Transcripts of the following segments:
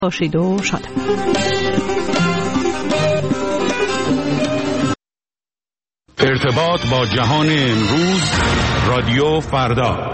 باشید و شاد. ارتباط با جهان امروز، رادیو فردا.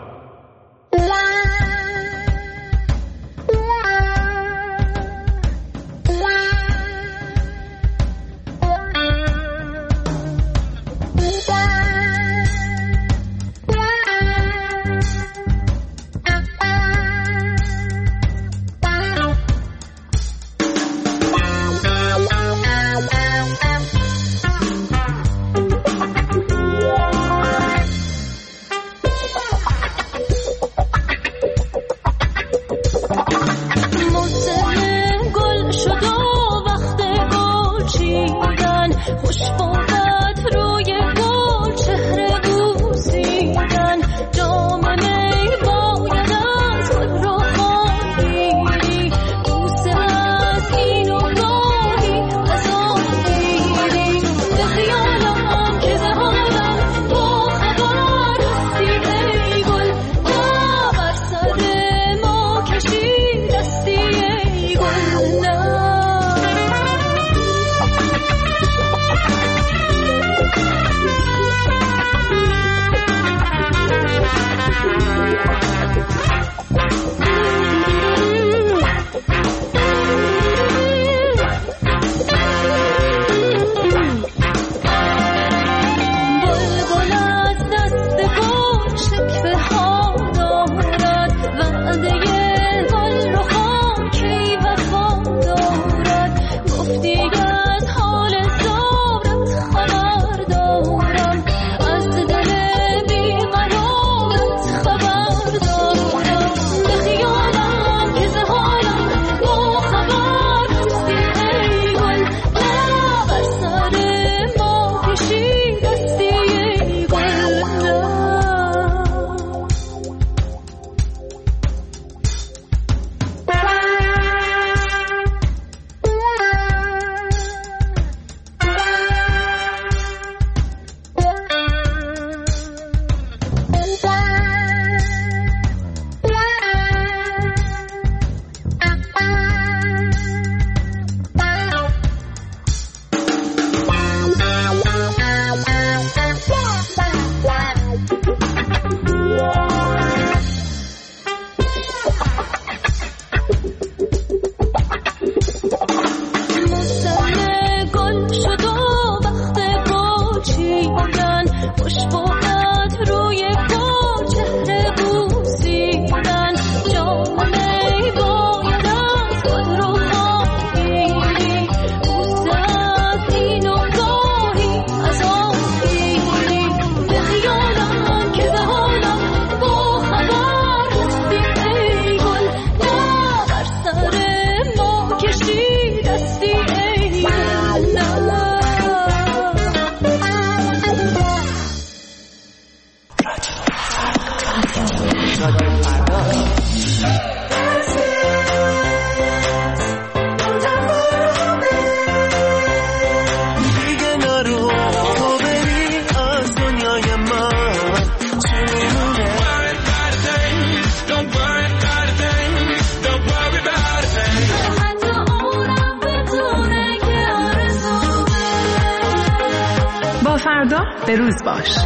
فردا به روز باش.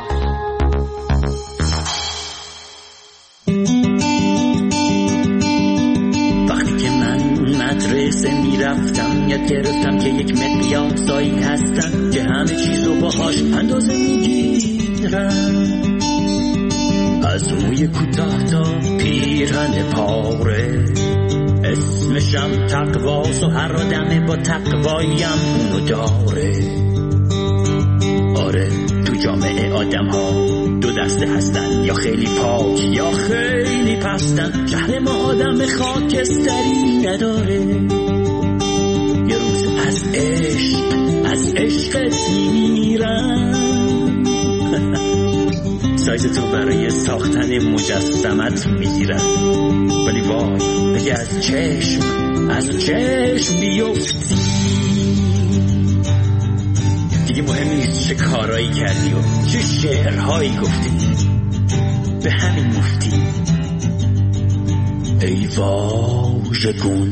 وقتی که من مدرسه میرفتم یاد گرفتم که یک مقیاسایی هستن که همه چیزو باهاش اندازه میگیرن، از موی کوتاه تا پیرهن پاره. اسمشم تقواست و هر آدمه با تقوایم اونو داره. آره تو جامعه آدم ها دو دسته هستن، یا خیلی پاک یا خیلی پستن. شهر ما آدم خاکستری نداره. یه روز از عشقت میمیرن. سایز تو برای ساختن مجسمت میگیرن، ولی وای بگه از چشم بیفتی دیگه مهم نیست چه کارایی کردی و چه شعرهایی گفتی، به همین مفتی. ای وای گوشه کن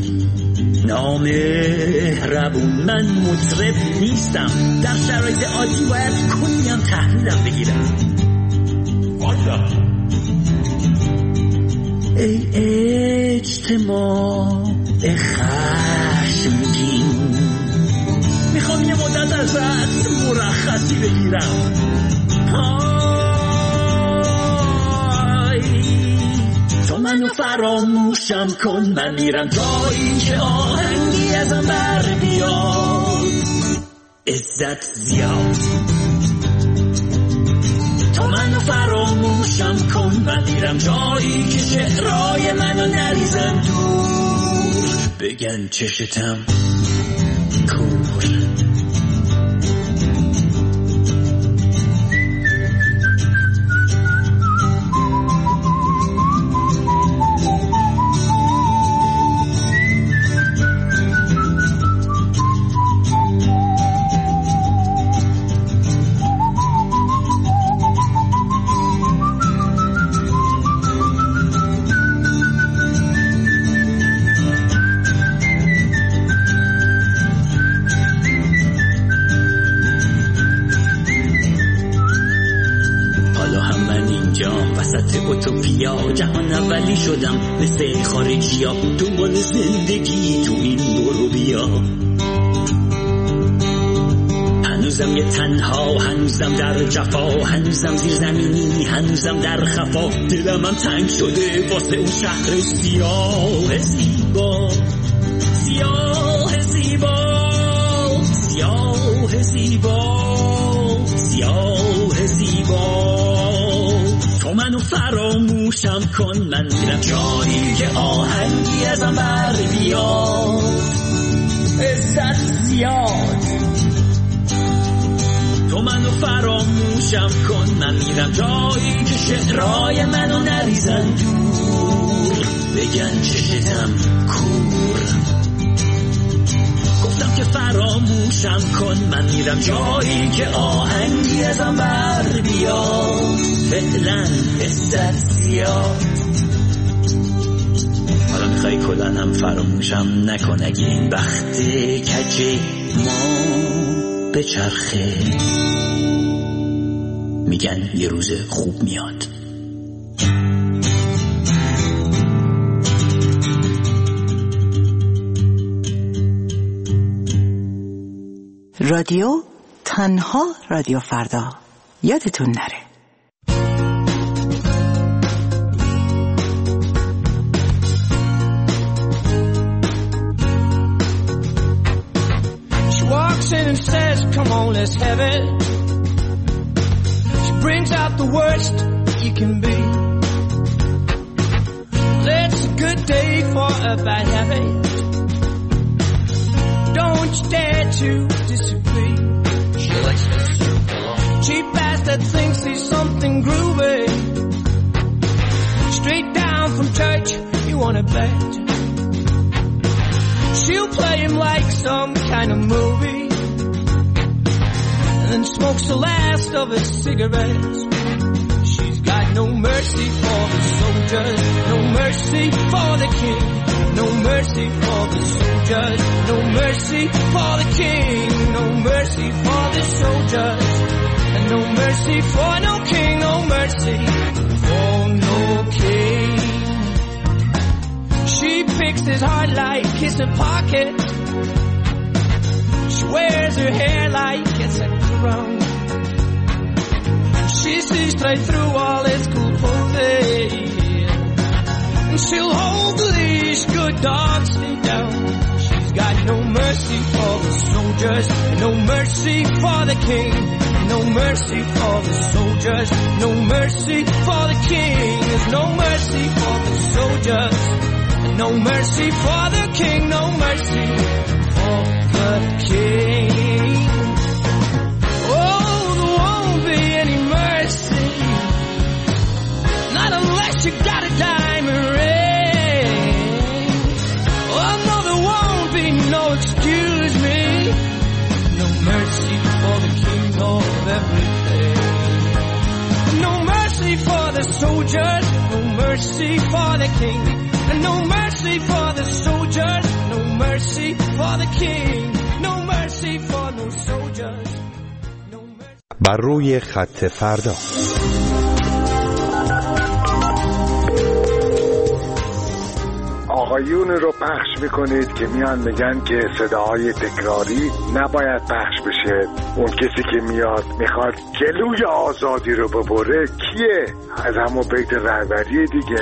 نامهربون. من مطرب نیستم، در شرایط عادی باید کنیم تحویلم بگیرم. والا ای اجتماع خشمگین، میخوام یه مدت ازت مرخصی بگیرم. تو منو فراموشم کن، من میرم جایی که آهنگی ازم بر بیاد. عزت زیاد تو منو فراموشم کن، من میرم جایی که شعرهای منو نریزن دور. بگن چشتم کور. اوتوپیا جهان اولی شدم مثل خارجی ها، دنبال زندگی تو این برو بیا. هنوزم یه تنها، هنوزم در جفا، هنوزم زیر زمینی، هنوزم در خفا. دلم هم تنگ شده واسه اون شهر سیاه زیبا، سیاه زیبا، سیاه زیبا، سیاه زیبا. تو منو فراموشم کن، من میرم جایی که آهنگی ازم بر بیاد. عزت زیاد تو منو فراموشم کن، من میرم جایی که شعرهای منو نریزن دور. بگن چشتم کور. گفتم که فراموشم کن، من میرم جایی که آهنگی ازم بر بیاد. فعلا عزت زیاد. حالا میخوای کلن هم فراموشم نکن، اگه این بخت کجه ما به چرخه. میگن یه روز خوب میاد. رادیو تنها رادیو فردا، یادتون نره. And says, come on, let's have it. She brings out the worst you can be. It's a good day for a bad habit. Don't you dare to disagree. She likes to soup along. Cheap ass that thinks he's something groovy. Straight down from church, you wanna bet. She'll play him like some kind of movie, and smokes the last of his cigarettes. She's got no mercy for the soldiers, no mercy for the king, no mercy for the soldiers, no mercy for the king, no mercy for the soldiers, and no mercy for no king, no mercy for no king. She picks his heart like it's a pocket. She wears her hair like it's a crown. She sees straight through all its cool poses, and she'll hold the leash, good dogs stay down. She's got no mercy for the soldiers, no mercy for the king, no mercy for the soldiers, no mercy for the king. There's no mercy for the soldiers, no mercy for the king, no mercy for the king. Oh, there won't be any mercy, not unless you got a diamond ring. Oh no, there won't be no excuse me, no mercy for the king of everything. No mercy for the soldiers, no mercy for the king, and no mercy mercy for the soldiers, no mercy for the king, no mercy for no soldiers, no mercy. بر روی خط فردا. آقایون رو پخش میکنید که میان میگن که صداهای تکراری نباید پخش بشه. اون کسی که میاد میخواد جلوی آزادی رو ببره کیه؟ از همون بیت رهبری دیگه.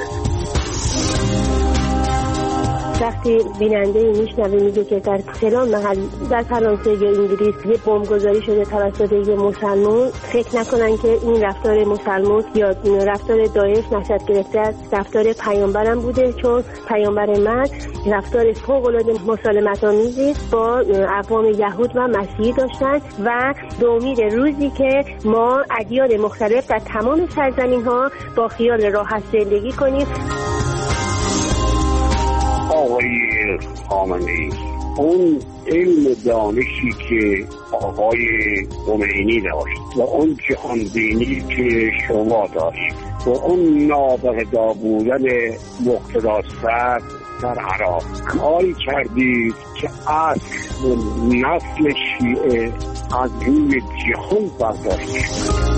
وقتی بیننده میشنوه میگه که در فلان محل در فرانسه یا انگلیس یه بمبگذاری شده توسط یه مسلمان، فکر نکنن که این رفتار مسلمان یا رفتار داعش نشأت گرفته از رفتار پیامبرم بوده، چون پیامبر من رفتار فوق‌العاده مسالمت‌آمیزی با اقوام یهود و مسیحی داشتن و به امید روزی که ما ادیان مختلف در تمام سرزمین‌ها با خیال راحت زندگی کنیم. آقای خامنه‌ای، اون علم دانشی که آقای خمینی داشت و اون جهانبینی که شما داشت و اون نابغه‌دار بودن مقتدی صدر در عراق، کاری کردید که اصل نسل شیعه از روی جهان برداشته شد.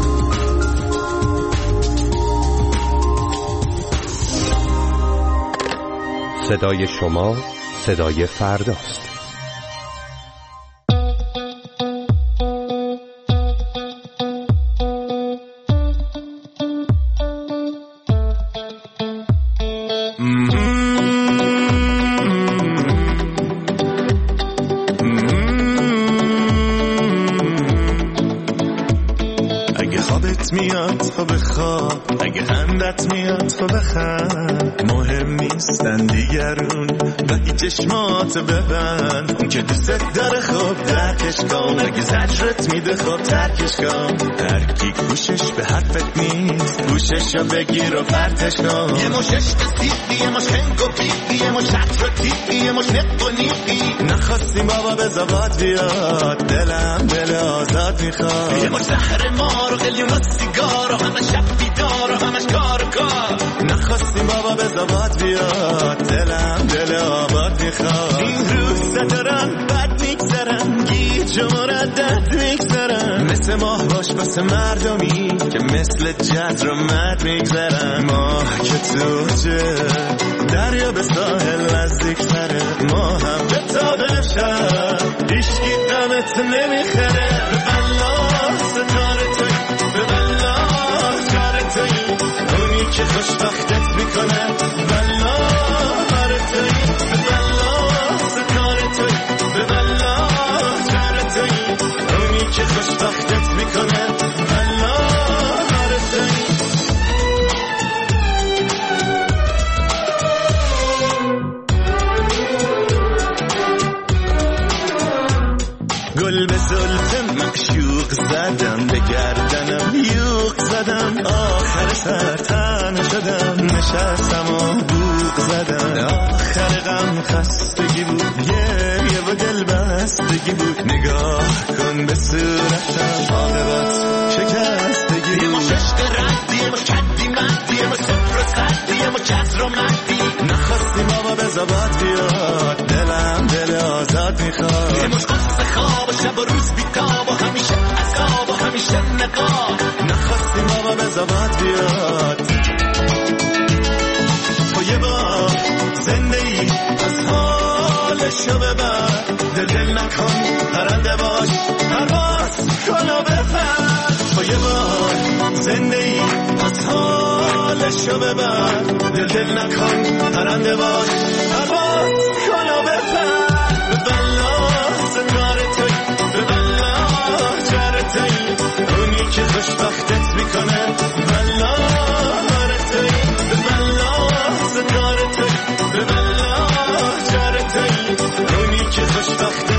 صدای شما صدای فرداست. اگه خوابت میاد تو بخواب، اگه خندت میاد تو بخند، مهم نیستن دیگرون و هیچ چشمات ببند. اون که دوست داره خوب درکش کن، اگه زجرت میده خوب ترکش کن. هر کی گوشش به حرفت نیست گوشش رو بگیر و پرتش کن. یه مش عشق سیدی، یه مش خنگ و بیدی، یه مش عطر و تیبی، یه مش نق و نیبی. نخواستیم بابا به زباد بیاد، دلم دل آزاد میخواد. یه مش زهر مار و قلیون و سیگار و همه شب بیدار و همش کار و کار. نخواستیم بابا به زباد بیاد، دلم دل آباد میخواد. این روزا دارن بد میگذرن، گیج و مردد میگذرن. مثل ماه باش بس مردمی که مثل جد رو مد میگذرن. ماه که توجه دریا به ساحل نزدیک تره، ما هم به تابه شد ایشکی دمت نمیخره. به بلا ستاره توی، به بلا کار توی، اونی که خوشبختت میکنه. بلا بار توی، به بلا ستاره توی، به بلا کار توی، اونی که خوشبختت میکنه. بلا بار توی. گل به زلف معشوق زدم، به گردنم یوق زدم، آخر سر تن شدم، نشستم و بوق زدم. آخر غم خستگی بود، گریه و دل بستگی بود. نگاه کن به صورتم، عاقبت شکستگی بود. یه مش عشق ردی، یه مش کدی مدی، یه مش صفر و صدی، یه مش کسر و مدی. نخواستیم بابا به زباد بیاد، دلم دل آزاد میخواد. یه مش قصه خواب و شب و روز بیتاب و همیشه عذاب و همیشه نقاب. نخواستیم بابا به زباد بیاد. تو یه بار زنده ای از حالشو ببر، دل نکن پرنده باش، پرواز کن و بپر. تو یه بار زنده ای از حالشو ببر، دل نکن پرنده باش، پرواز کن و بپر. به بلا ستاره توی، به بلا جر توی، اونی که خوشبختت میکنه. بلا بار توی، به بلا ستاره توی، به بلا جر توی، اونی که خوشبختت